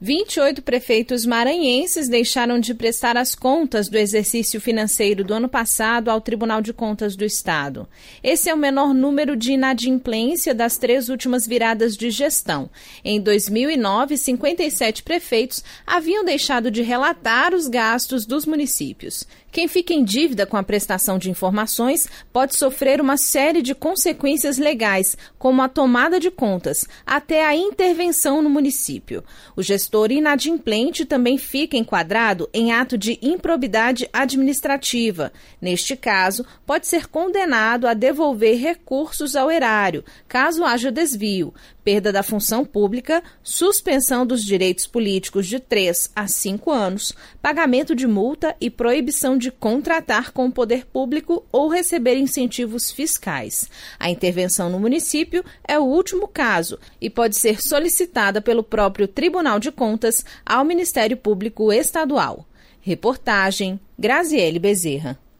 28 prefeitos maranhenses deixaram de prestar as contas do exercício financeiro do ano passado ao Tribunal de Contas do Estado. Esse é o menor número de inadimplência das 3 últimas viradas de gestão. Em 2009, 57 prefeitos haviam deixado de relatar os gastos dos municípios. Quem fica em dívida com a prestação de informações pode sofrer uma série de consequências legais, como a tomada de contas, até a intervenção no município. O gestor inadimplente também fica enquadrado em ato de improbidade administrativa. Neste caso, pode ser condenado a devolver recursos ao erário, caso haja desvio, perda da função pública, suspensão dos direitos políticos de 3 a 5 anos, pagamento de multa e proibição de contratar com o poder público ou receber incentivos fiscais. A intervenção no município é o último caso e pode ser solicitada pelo próprio Tribunal de Contas ao Ministério Público Estadual. Reportagem Graziele Bezerra.